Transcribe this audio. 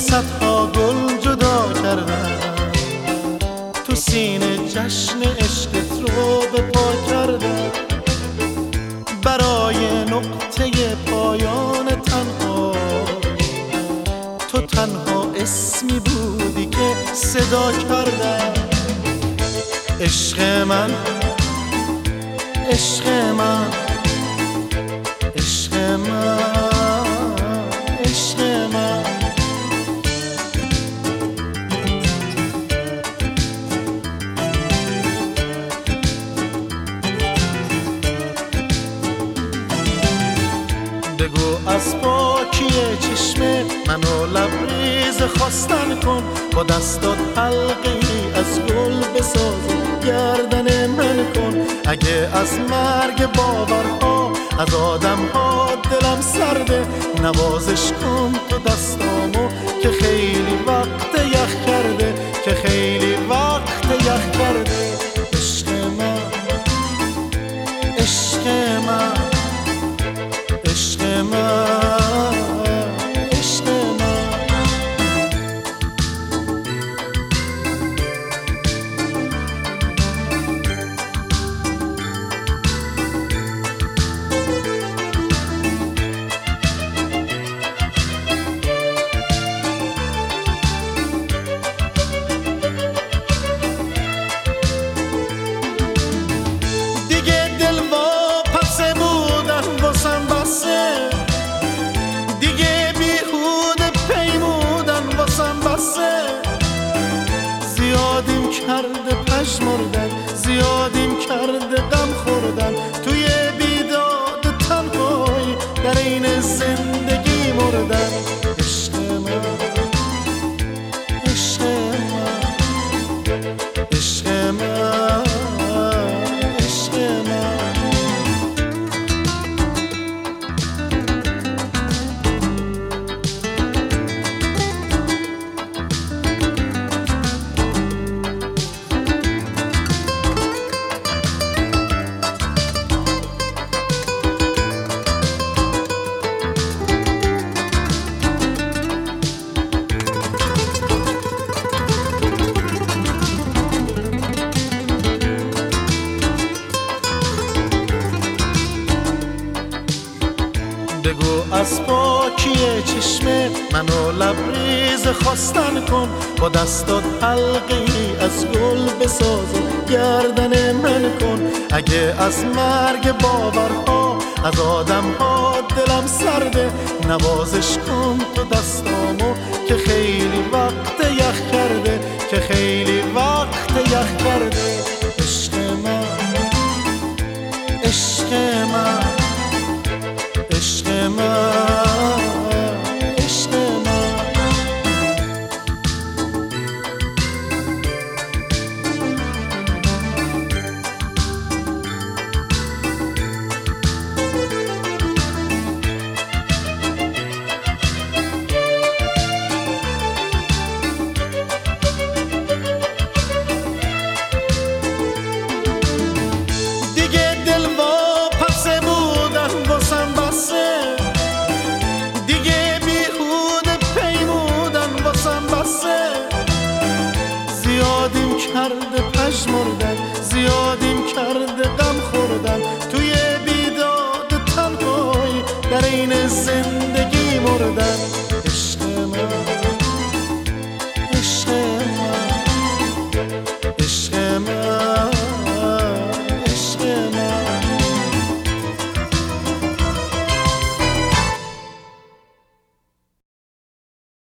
صدها گل جدا کردم، تو سینه جشن عشقت رو به پا کردم. برای نقطه پایان تنها تو تنها اسمی بودی که صدا کردم. عشق من، عشق من، عشق من، عشق من. بگو از پاکی چشم منو لبریز خواستن کن، با دستات حلقه ای از گل بساز و گردن من کن. اگه از مرگ باورها از آدمها دلم سرده، نوازش کن تو دستامو که خیلی وقت یخ کرده، که خیلی وقت یخ کرده. عشق من، عشق من، عشق من، عشق من. دیگه دل واپسه بودن واسم بسه، دیگه بیهوده پیمودن واسم بسه. زیادیم کرده پژمردن، زیادیم کرده غم خوردن، توی بیداد تنهایی در این زندگی مردن. عشق من، عشق من، عشق من، عشق من. بگو از پاکی چشم منو لبریز خواستن کن، با دستات حلقه ای از گل بساز و گردن من کن. اگه از مرگ باورها از آدمها دلم سرده، نوازش کن تو دستامو که خیلی وقت یخ کرده، که خیلی وقت یخ کرده. عشق من، عشق من، عشق من، عشق من. دیگه دل واپسه بودن واسم بسه، دیگه بیهوده پیمودن واسم بسه. زیادیم کرده پژمردن، زیادیم کرده غم خوردن، توی بیداد تنهایی در این زندگی مردن. عشق من، عشق من، عشق من.